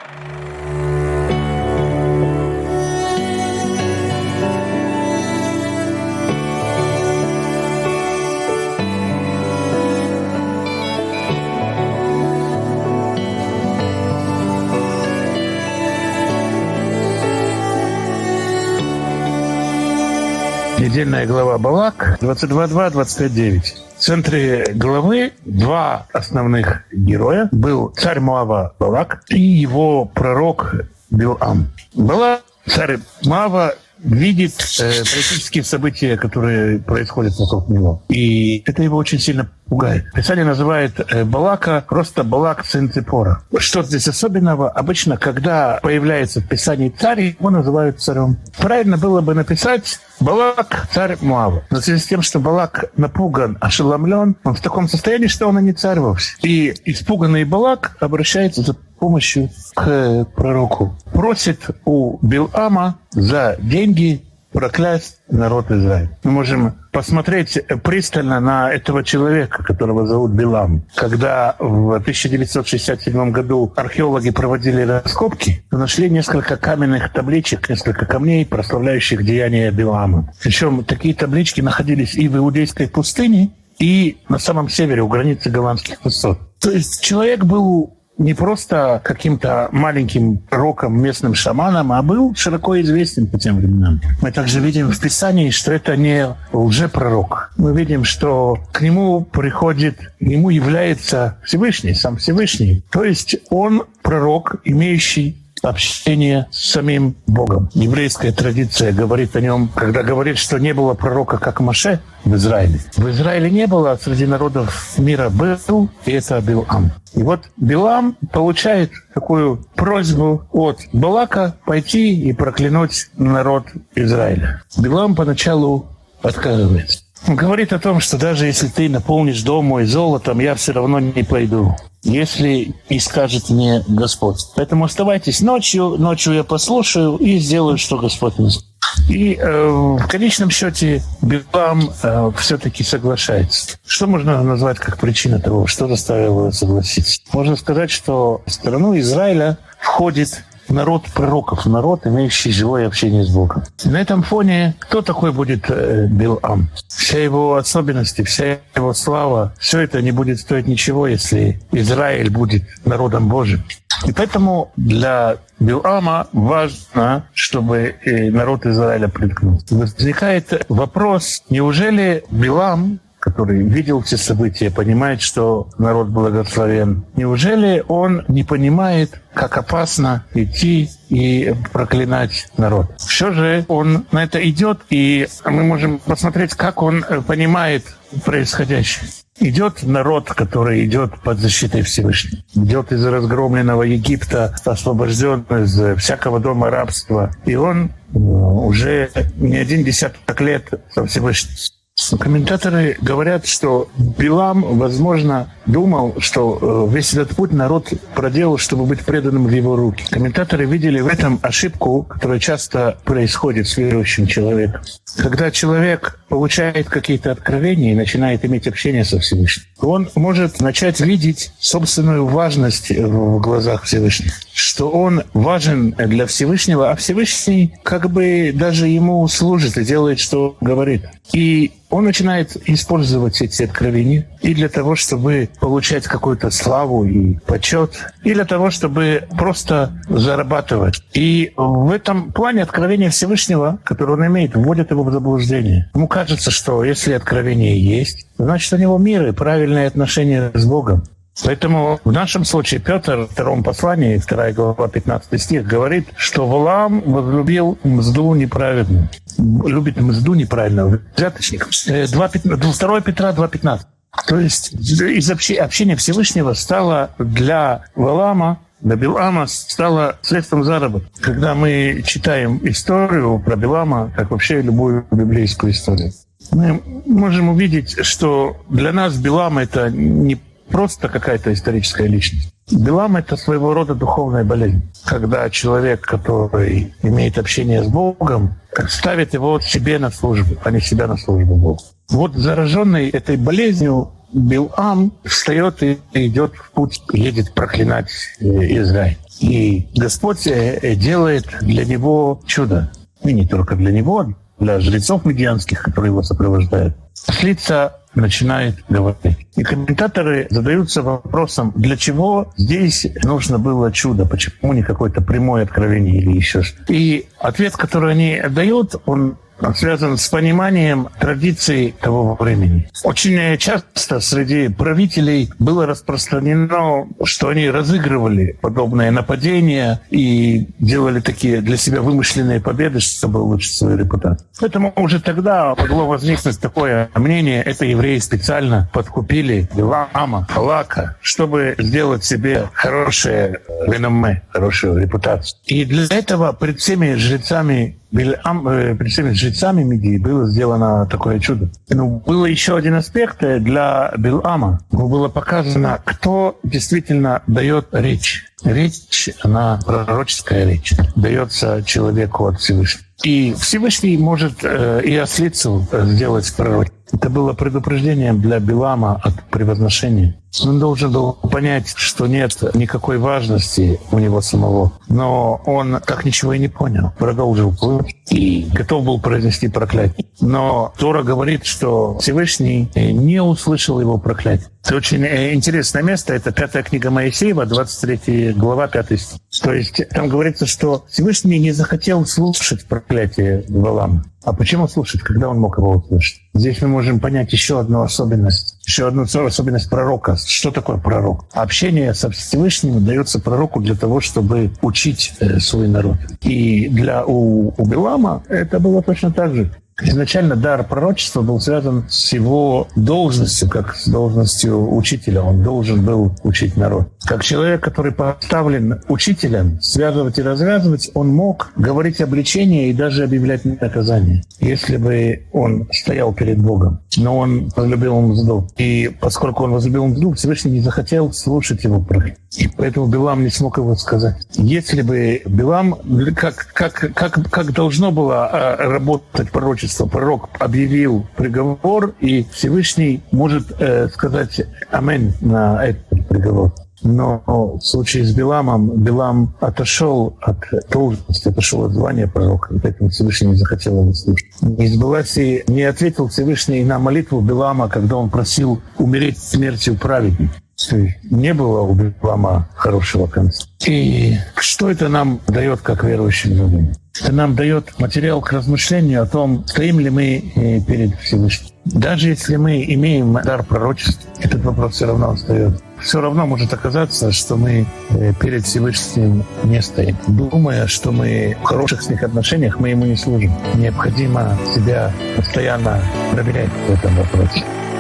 Недельная глава Балак, 22.2, 25.9. В центре главы два основных героя. Был царь Моава Балак и его пророк Билам. Балак, царь Моава, видит политические события, которые происходят вокруг него. И это его очень сильно пугает. Писание называет Балака просто Балак сын Ципора. Что здесь особенного? Обычно, когда появляется в Писании царь, его называют царем. Правильно было бы написать Балак царь Моава. Но в связи с тем, что Балак напуган, ошеломлен, он в таком состоянии, что он и не царь вовсе. И испуганный Балак обращается за помощью к пророку. Просит у Билама за деньги проклясть народ Израиля. Мы можем посмотреть пристально на этого человека, которого зовут Билам. Когда в 1967 году археологи проводили раскопки, то нашли несколько каменных табличек, несколько камней, прославляющих деяния Билама. Причем такие таблички находились и в Иудейской пустыне, и на самом севере, у границы Голландских высот. То есть человек был не просто каким-то маленьким пророком, местным шаманом, а был широко известен по тем временам. Мы также видим в Писании, что это не лжепророк. Мы видим, что к нему приходит, ему является Всевышний, сам Всевышний. То есть он пророк, имеющий общение с самим Богом. Еврейская традиция говорит о нем, когда говорит, что не было пророка, как Моше в Израиле. В Израиле не было, а среди народов мира был, и это Билам. И вот Билам получает такую просьбу от Балака пойти и проклянуть народ Израиля. Билам поначалу отказывается. Он говорит о том, что даже если ты наполнишь дом мой золотом, я все равно не пойду, если не скажет мне Господь. Поэтому оставайтесь ночью я послушаю и сделаю, что Господь мне скажет. И в конечном счете Билам все-таки соглашается. Что можно назвать как причина того, что заставило его согласиться? Можно сказать, что в страну Израиля входит народ пророков, народ, имеющий живое общение с Богом. И на этом фоне кто такой будет Билам? Вся его особенности, вся его слава, все это не будет стоить ничего, если Израиль будет народом Божьим. И поэтому для Билама важно, чтобы народ Израиля приткнулся. Возникает вопрос, неужели Билам, который видел все события, понимает, что народ благословен, неужели он не понимает, как опасно идти и проклинать народ? Все же он на это идет, и мы можем посмотреть, как он понимает происходящее. Идет народ, который идет под защитой Всевышнего. Идет из разгромленного Египта, освобожден из всякого дома рабства. И он уже не один десяток лет со Всевышним. Комментаторы говорят, что Билам, возможно, думал, что весь этот путь народ проделал, чтобы быть преданным в его руки. Комментаторы видели в этом ошибку, которая часто происходит с верующим человеком. Когда человек получает какие-то откровения и начинает иметь общение со Всевышним, он может начать видеть собственную важность в глазах Всевышнего, что он важен для Всевышнего, а Всевышний как бы даже ему служит и делает, что говорит. И он начинает использовать эти откровения и для того, чтобы получать какую-то славу и почет, и для того, чтобы просто зарабатывать. И в этом плане откровение Всевышнего, которое он имеет, вводит его в заблуждение. Ему кажется, что если откровение есть, значит, у него мир и правильные отношения с Богом. Поэтому в нашем случае Петр в втором послании, 2 глава, 15 стих, говорит, что Валаам возлюбил мзду неправедную. Любит мзду неправильную, взяточников. 2 Петра 2,15. То есть из общения Всевышнего стало для Валаама, для Билама стало средством заработка. Когда мы читаем историю про Билама, как вообще любую библейскую историю, мы можем увидеть, что для нас Билам — это не просто какая-то историческая личность. Билам — это своего рода духовная болезнь. Когда человек, который имеет общение с Богом, ставит его себе на службу, а не себя на службу Богу. Вот зараженный этой болезнью Билам встает и идет в путь, едет проклинать Израиль. И Господь делает для него чудо. И не только для него, для жрецов медианских, которые его сопровождают. Ослица начинает говорить. И комментаторы задаются вопросом, для чего здесь нужно было чудо, почему не какое-то прямое откровение или еще что-то. И ответ, который они дают, он связан с пониманием традиций того времени. Очень часто среди правителей было распространено, что они разыгрывали подобные нападения и делали такие для себя вымышленные победы, чтобы улучшить свою репутацию. Поэтому уже тогда могло возникнуть такое мнение, это евреи специально подкупили Билаама, Балака, чтобы сделать себе хорошее реноме, хорошую репутацию. И для этого перед всеми жрецами Медии было сделано такое чудо. Но был еще один аспект для Билаама. Было показано, кто действительно дает речь. Речь, она пророческая речь, дается человеку от Всевышнего. И Всевышний может и ослицу сделать пророчеством. Это было предупреждением для Билаама от превозношения. Он должен был понять, что нет никакой важности у него самого. Но он так ничего и не понял. Продолжил плыть и готов был произнести проклятие. Но Тора говорит, что Всевышний не услышал его проклятие. Это очень интересное место. Это 5 книга Моисеева, 23 глава, 5 стих. То есть там говорится, что Всевышний не захотел слушать проклятие Валаама. А почему слушать, когда он мог его услышать? Здесь мы можем понять еще одну особенность пророка. Что такое пророк? Общение со Всевышним дается пророку для того, чтобы учить свой народ. И у Билаама это было точно так же. Изначально дар пророчества был связан с его должностью, как с должностью учителя. Он должен был учить народ. Как человек, который поставлен учителем, связывать и развязывать, он мог говорить обличение и даже объявлять наказание, если бы он стоял перед Богом. Но он возлюбил мзду. И поскольку он возлюбил мзду, Всевышний не захотел слушать его проклятие. И поэтому Билам не смог его сказать. Если бы Билам, как должно было работать пророчество, пророк объявил приговор, и Всевышний может сказать «Аминь» на этот приговор. Но в случае с Биламом, Билам отошел от должности, отошел от звания пророка, и поэтому Всевышний не захотел его слушать. Не ответил Всевышний на молитву Билама, когда он просил умереть смертью праведника. Не было у Билама хорошего конца. И что это нам дает как верующим людям? Это нам дает материал к размышлению о том, стоим ли мы перед Всевышним. Даже если мы имеем дар пророчества, этот вопрос все равно остается. Все равно может оказаться, что мы перед Всевышним не стоим. Думая, что мы в хороших с них отношениях, мы ему не служим. Необходимо себя постоянно проверять в этом вопросе.